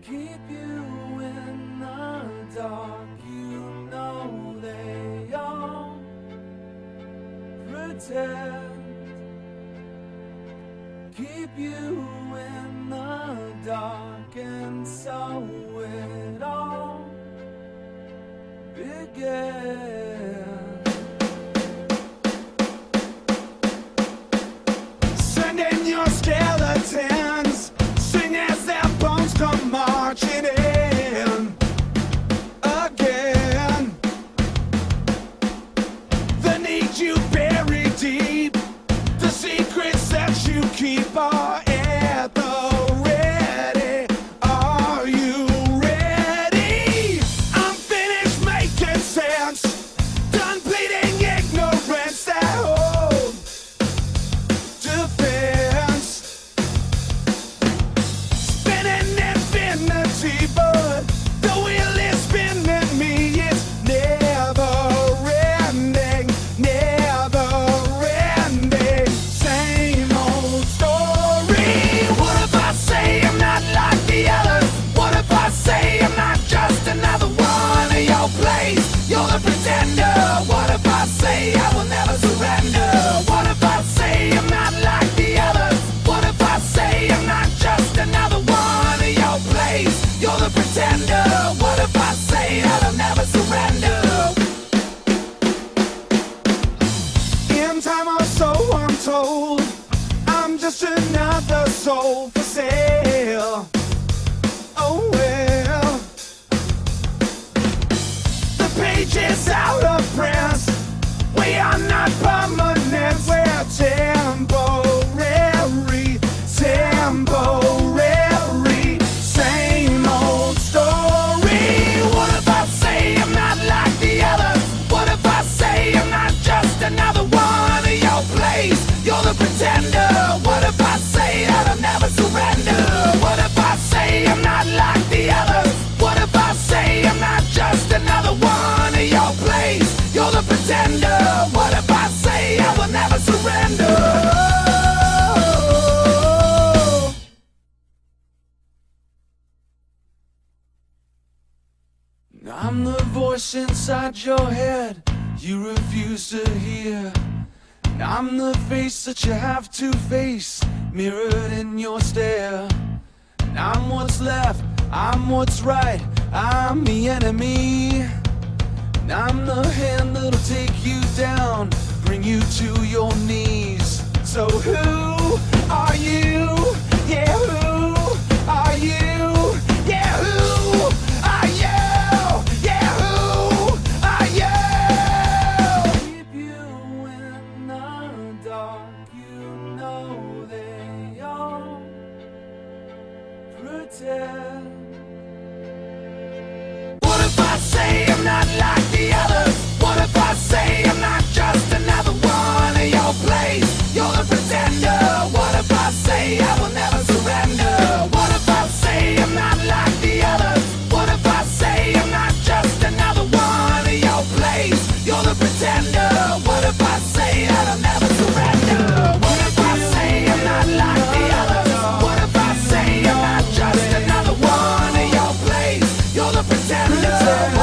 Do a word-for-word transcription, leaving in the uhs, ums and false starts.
keep you in the dark. You know they all pretend. Keep you in the dark, and so it all began. Send in your skeletons, sing as their bones come marching in again. The need you bury deep, the secrets that you keep are at the ready. Are you ready? I'm finished making sense, done bleeding ignorance that hold defense. Spinning infinity, but the wheel is spinning me. It's never ending, never ending. Same old story. What if I say I'm not like the others? What if I say I'm not just another one of your plays? You're the pretender. What if I say I will never surrender? What if I say I'm not like the others? What if I say I'm not just another one of your plays? You're the pretender. What if I say that I'll never surrender? In time or so I'm told, I'm just another soul for sale. Oh well, the page is out of print. We are not permanent, we're temporary, temporary. Same old story. What if I say I'm not like the others? What if I say I'm not just another one of your plays? You're the pretender. What if I say that I'll never surrender? What if I say I'm not like the others? What if I say I'm not just another one of your plays? You're the pretender. What if I say I will never surrender? I'm the voice inside your head you refuse to hear. I'm the face that you have to face, mirrored in your stare. I'm what's left, I'm what's right, I'm the enemy. I'm the hand that'll take you down, bring you to your knees. So who are you? Yeah, who are you? Yeah, who are you? Yeah, who are you? Keep you in the dark, you know they all pretend. What if I say I'm not like the others? What if I say I'm not just another one of your plays? You're the pretender. What if I say I will never surrender? What if I say I'm not like the others? What if I say I'm not just another one of your plays? You're the pretender. What if I say that I'll never surrender? What if I say I'm not like the others? What if I say I'm not just another one of your plays? You're the pretender.